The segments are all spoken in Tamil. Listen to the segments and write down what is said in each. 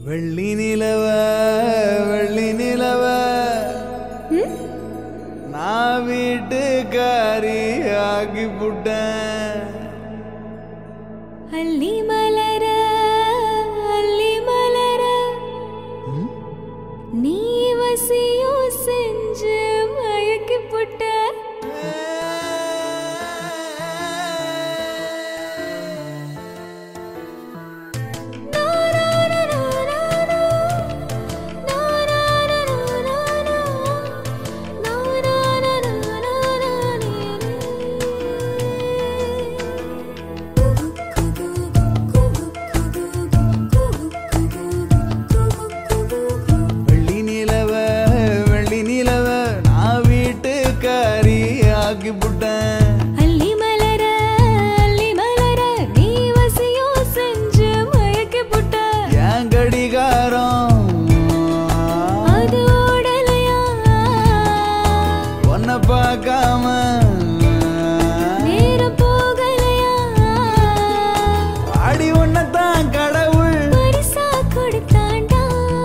வெள்ளி நிலவ வெள்ளி நிலவ நான் வீட்டுக்காரி ஆகி புட்டேன். அள்ளி மலர நீ வசியம் செஞ்சு மயக்கி புட்ட. அள்ளி மலர நீ வசியம் செஞ்சு மயக்கி புட்ட. என் கடிகாரம் அது ஓடலையா உன்னை பார்க்காம நேரம் போகலையா. அடி உன்னைத்தான் கடவுள் பரிசா கொடுத்தாண்டா.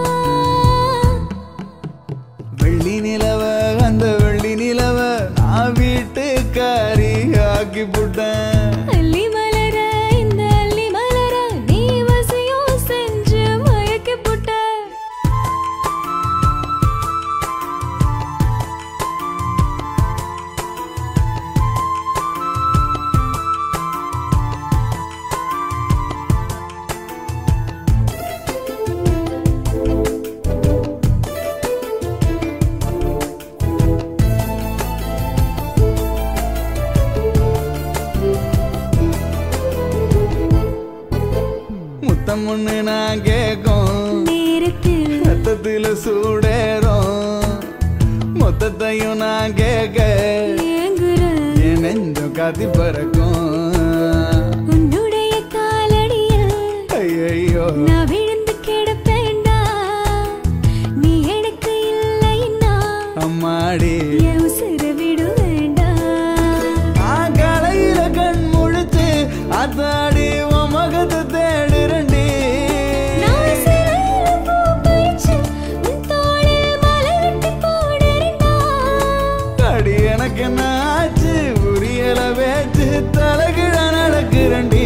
வெள்ளி நிலவ அந்த வெள்ளி நிலவ நான் வீட்டுக்காரி ஆக்கி புட்டேன். அள்ளி மலர இந்த அள்ளி மலர நீ வசியம் செஞ்சு மயக்கி புட்ட. முத்தம் ஒண்ணு நான் கேட்கும் நேரத்தில் ரத்தத்தில சூடேறும். மொத்தத்தையும் நான் கேட்க என் நெஞ்சம் காத்தி பறக்கும். உன்னுடைய காலடியில் ஐயோ நான் விழுந்து கிடப்பேண்டா. நீ எனக்கு இல்லைன்னா அம்மாடி என் உசுர விடு வேண்டாம். நான் கலையில கண் முழிச்சு அத்தாடி உன் மகத்தை தேடுறண்டி. நான் சிறையில பூ பறிச்சு உன் தோளில் மலரட்டி போடுறேன்டா. அடி எனக்கு என்ன ஆச்சு புரியல பேச்சு தலைகிழ நடக்கிறண்டி.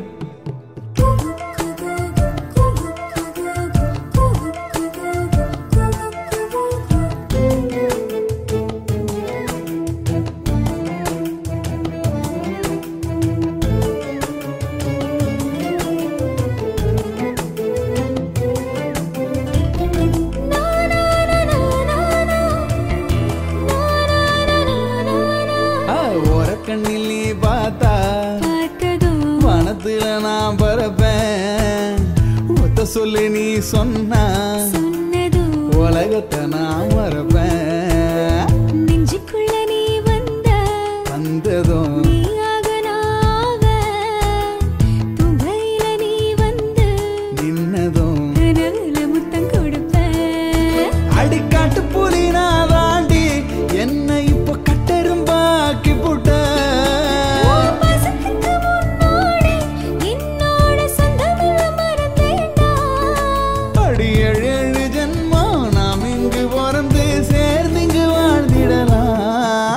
ஓரக்கண்ணில் நீ பார்த்தா பார்த்ததும் வனத்துல நான் பறப்பேன். ஒத்த சொல்லி நீ சொன்னா சொன்னதும் உலகத்தை நான் மறப்பேன். நெஞ்சுக்குள்ள நீ வந்ததும் நீயாக நாவ. துங்கையில நீ வந்து நின்னதும் கனவுல முத்தம் கொடுப்பேன். அடிக்காட்டு புலி நான் தாண்டி என்னை இப்ப கட்டெரும்பாக்கி புட்ட. பசத்துக்கு முன்னோடி என்னோட சொந்தமில்ல மறந்தேன்டா. அடி ஏழு ஏழு ஜென்மம் நாம் இங்கு பிறந்து சேர்ந்து இங்கு வாழ்ந்திடலாம்.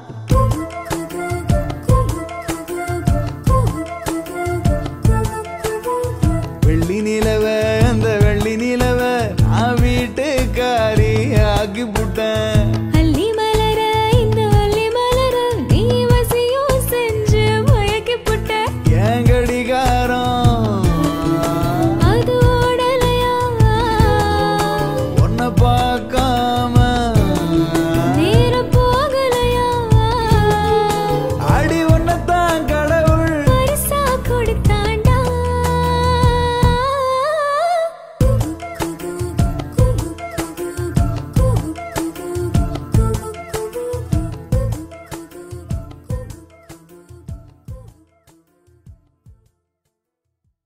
வெள்ளி நிலவ அந்த வெள்ளி நிலவ நான் வீட்டுக்காரி ஆக்கி புட்டேன்.